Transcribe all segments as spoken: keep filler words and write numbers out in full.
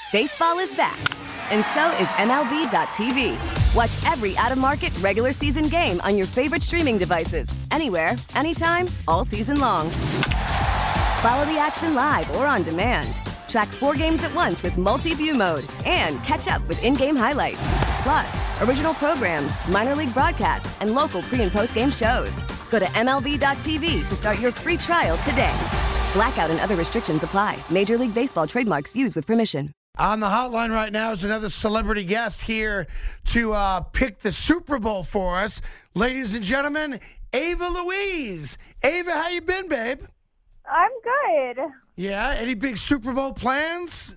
Baseball is back, and so is M L B dot T V. Watch every out-of-market regular season game on your favorite streaming devices, anywhere, anytime, all season long. Follow the action live or on demand. Track four games at once with multi-view mode and catch up with in-game highlights. Plus, original programs, minor league broadcasts, and local pre- and post-game shows. Go to M L B dot T V to start your free trial today. Blackout and other restrictions apply. Major League Baseball trademarks used with permission. On the hotline right now is another celebrity guest here to uh, pick the Super Bowl for us. Ladies and gentlemen, Ava Louise. Ava, how you been, babe? I'm good. Yeah? Any big Super Bowl plans?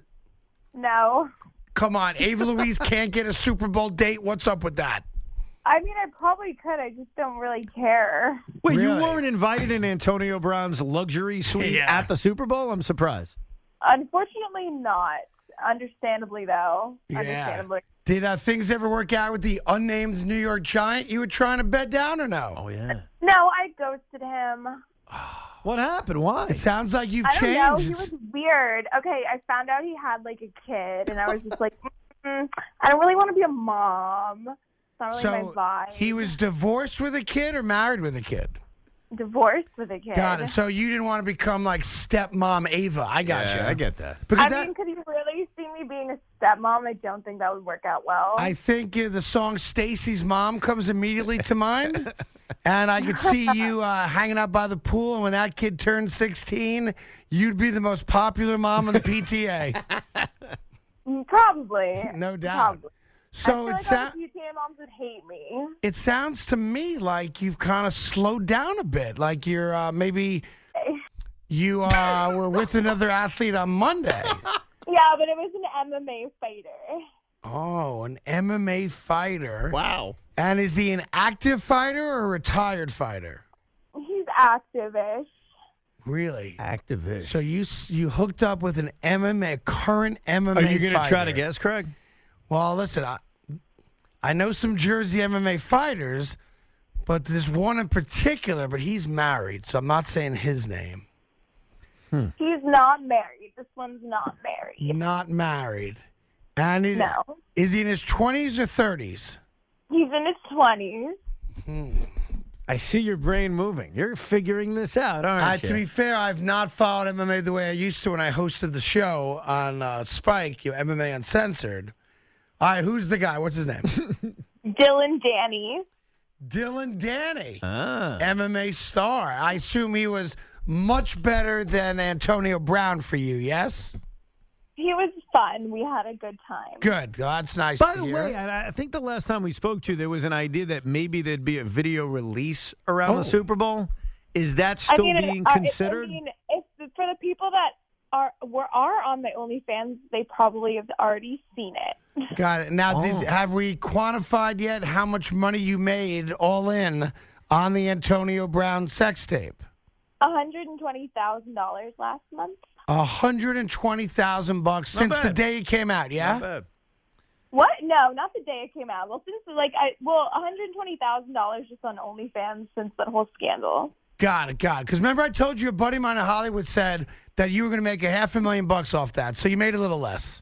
No. Come on, Ava Louise can't get a Super Bowl date. What's up with that? I mean, I probably could. I just don't really care. Wait, Really? you weren't invited in Antonio Brown's luxury suite Yeah. at the Super Bowl? I'm surprised. Unfortunately, not. Understandably, though. Yeah. Understandably. Did uh, things ever work out with the unnamed New York Giant you were trying to bed down or no? Oh, yeah. No, I ghosted him. What happened? Why? It sounds like you've I don't changed. know. He was weird. Okay, I found out he had, like, a kid, and I was just like, mm, I don't really want to be a mom. It's not really my So vibe. he was divorced with a kid or married with a kid? Divorced with a kid. Got it. So you didn't want to become like stepmom Ava. I got yeah, you. I get that. Because I that, mean, could you really see me being a stepmom? I don't think that would work out well. I think uh, the song Stacy's Mom comes immediately to mind. And I could see you uh, hanging out by the pool. And when that kid turned sixteen, you'd be the most popular mom in the P T A. Mm, Probably. No doubt. Probably. So I feel it, like sou- all the P T A moms would hate me. it sounds to me like you've kind of slowed down a bit. Like you're uh, maybe you uh, were with another athlete on Monday. Yeah, but it was an M M A fighter. Oh, an M M A fighter. Wow. And is he an active fighter or a retired fighter? He's active-ish. Really? Activist. So you s- you hooked up with an M M A, current M M A Are you going to fighter. try to guess, Craig? Well, listen, I, I know some Jersey M M A fighters, but there's one in particular, but he's married, so I'm not saying his name. He's not married. This one's not married. Not married. And is, No. is he in his twenties or thirties? He's in his twenties. I see your brain moving. You're figuring this out, aren't Uh, you? to be fair, I've not followed M M A the way I used to when I hosted the show on uh, Spike, you know, M M A Uncensored. All right, who's the guy? What's his name? Dylan Danny. Dylan Danny, ah. M M A star. I assume he was much better than Antonio Brown for you, yes? He was fun. We had a good time. Good. Well, that's nice By to the hear. way, I I think the last time we spoke to you, there was an idea that maybe there'd be a video release around Oh. the Super Bowl. Is that I still mean, being uh, if- considered? I mean, if, for the people that are were are on my OnlyFans, they probably have already seen it. Got it. Now, Oh. did, have we quantified yet how much money you made all in on the Antonio Brown sex tape? one hundred twenty thousand dollars last month. one hundred twenty thousand bucks Not since the bad. day it came out, yeah? Not bad. What? No, not the day it came out. Well, since like I well, one hundred twenty thousand dollars just on OnlyFans since that whole scandal. Got it, got it. Because remember I told you a buddy of mine in Hollywood said that you were going to make a half a million bucks off that, so you made a little less.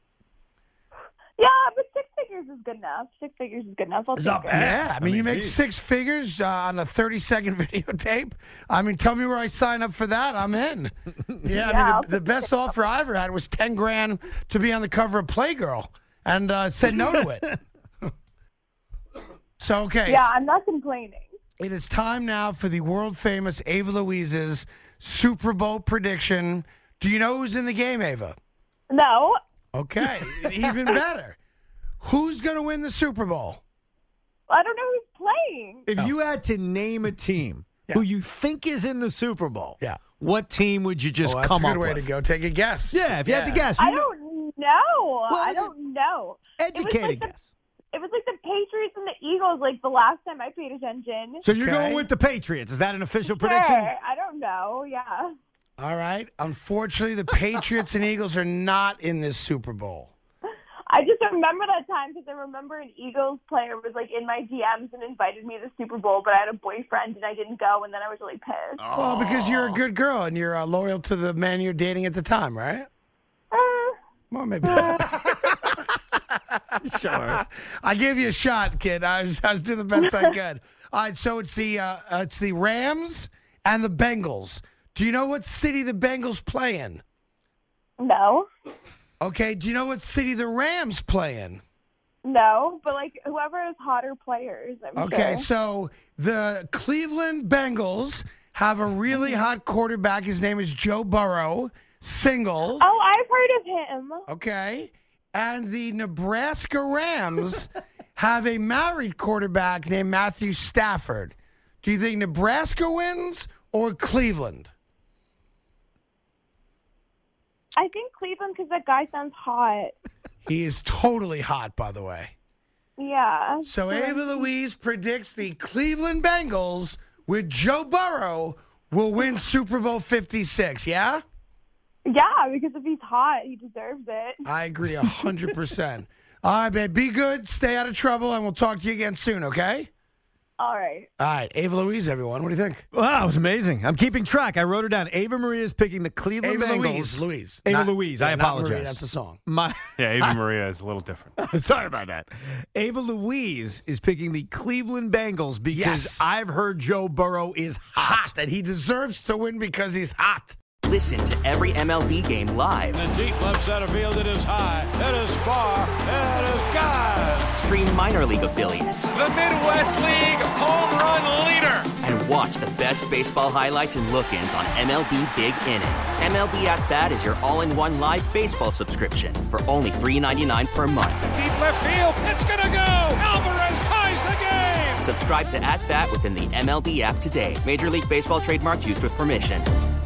Yeah, but six figures is good enough. Six figures is good enough. I'll It's take not it. bad. Yeah, I mean, I you mean, make geez. six figures uh, on a thirty-second videotape. I mean, tell me where I sign up for that. I'm in. Yeah, Yeah, I I'll mean, the, the take best it. offer I ever had was ten grand to be on the cover of Playgirl, and uh, said no to it. So, okay, Yeah, I'm not complaining. it is time now for the world-famous Ava Louise's Super Bowl prediction. Do you know who's in the game, Ava? No, Okay, even better. Who's going to win the Super Bowl? I don't know who's playing. If you had to name a team who you think is in the Super Bowl, Yeah. what team would you just Oh, that's come a good up way with? to go. Take a guess. Yeah, if you had to guess. I you know- don't know. I don't know. Educated it was like guess. The, it was like the Patriots and the Eagles. Like the last time I paid attention. So you're Okay. going with the Patriots. Is that an official prediction? Sure. I don't know. Yeah. All right. Unfortunately, the Patriots and Eagles are not in this Super Bowl. I just remember that time because I remember an Eagles player was like in my D Ms and invited me to the Super Bowl, but I had a boyfriend and I didn't go, and then I was really pissed. Well, because you're a good girl and you're uh, loyal to the man you're dating at the time, right? Uh, Well, maybe. Sure. I gave you a shot, kid. I was, I was doing the best I could. All right, so it's the uh, uh, it's the Rams and the Bengals. Do you know what city the Bengals play in? No. Okay. Do you know what city the Rams play in? No, but like whoever has hotter players, I'm Okay, sure. so the Cleveland Bengals have a really hot quarterback. His name is Joe Burrow, single. Oh, I've heard of him. Okay. And the Nebraska Rams have a married quarterback named Matthew Stafford. Do you think Nebraska wins or Cleveland? I think Cleveland because that guy sounds hot. He is totally hot, by the way. Yeah. So Ava Louise predicts the Cleveland Bengals with Joe Burrow will win Super Bowl fifty-six, yeah? Yeah, because if he's hot, he deserves it. I agree one hundred percent. All right, babe. Be good. Stay out of trouble, and we'll talk to you again soon, okay? All right. All right. Ava Louise, everyone. What do you think? Wow, it was amazing. I'm keeping track. I wrote it down. Ava Maria is picking the Cleveland Ava Bengals. Louise. Louise. Ava Not- Louise. yeah, I not apologize. Marie, that's a song. My Yeah, Ava Maria is a little different. Sorry about that. Ava Louise is picking the Cleveland Bengals because Yes. I've heard Joe Burrow is hot. Hot. And he deserves to win because he's hot. Listen to every M L B game live. In the deep left center field, it is high, it is far, it is gone. Stream minor league affiliates. The Midwest League home run leader. And watch the best baseball highlights and look-ins on M L B Big Inning. M L B At Bat is your all-in-one live baseball subscription for only three dollars and ninety-nine cents per month. Deep left field, it's gonna go. Alvarez ties the game. Subscribe to At Bat within the M L B app today. Major League Baseball trademarks used with permission.